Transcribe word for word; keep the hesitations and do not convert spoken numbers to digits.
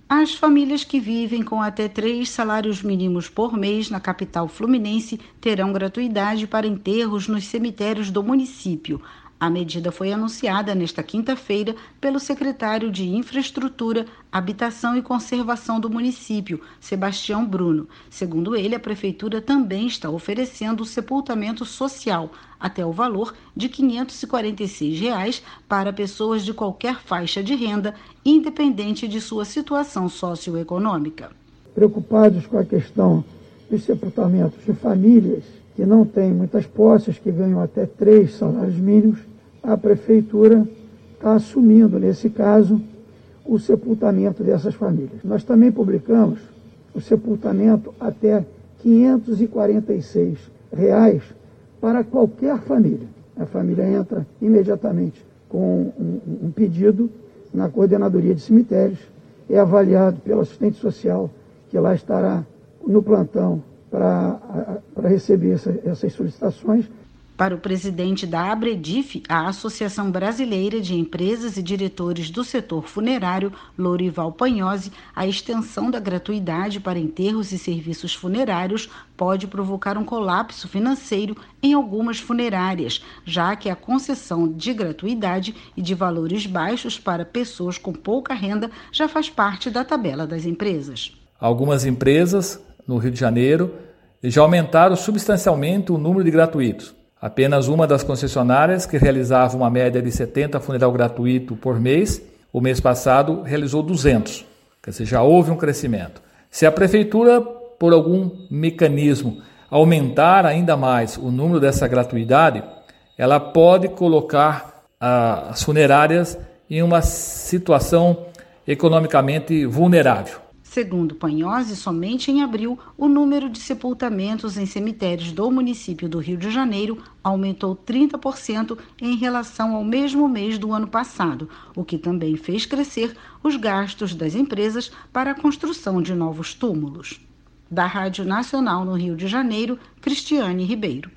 As famílias que vivem com até três salários mínimos por mês na capital fluminense terão gratuidade para enterros nos cemitérios do município. A medida foi anunciada nesta quinta-feira pelo secretário de Infraestrutura, Habitação e Conservação do município, Sebastião Bruno. Segundo ele, a prefeitura também está oferecendo o sepultamento social, até o valor de quinhentos e quarenta e seis reais para pessoas de qualquer faixa de renda, independente de sua situação socioeconômica. Preocupados com a questão dos sepultamentos de famílias que não têm muitas posses, que ganham até três salários mínimos, a prefeitura está assumindo, nesse caso, o sepultamento dessas famílias. Nós também publicamos o sepultamento até quinhentos e quarenta e seis reais para qualquer família. A família entra imediatamente com um, um pedido na coordenadoria de cemitérios, é avaliado pelo assistente social, que lá estará no plantão para receber essa, essas solicitações. Para o presidente da Abredif, a Associação Brasileira de Empresas e Diretores do Setor Funerário, Lourival Panhozzi, a extensão da gratuidade para enterros e serviços funerários pode provocar um colapso financeiro em algumas funerárias, já que a concessão de gratuidade e de valores baixos para pessoas com pouca renda já faz parte da tabela das empresas. Algumas empresas, no Rio de Janeiro, já aumentaram substancialmente o número de gratuitos. Apenas uma das concessionárias, que realizava uma média de setenta funeral gratuito por mês, o mês passado realizou duzentos. Quer dizer, já houve um crescimento. Se a prefeitura, por algum mecanismo, aumentar ainda mais o número dessa gratuidade, ela pode colocar ah, as funerárias em uma situação economicamente vulnerável. Segundo Panhozzi, somente em abril, o número de sepultamentos em cemitérios do município do Rio de Janeiro aumentou trinta por cento em relação ao mesmo mês do ano passado, o que também fez crescer os gastos das empresas para a construção de novos túmulos. Da Rádio Nacional no Rio de Janeiro, Cristiane Ribeiro.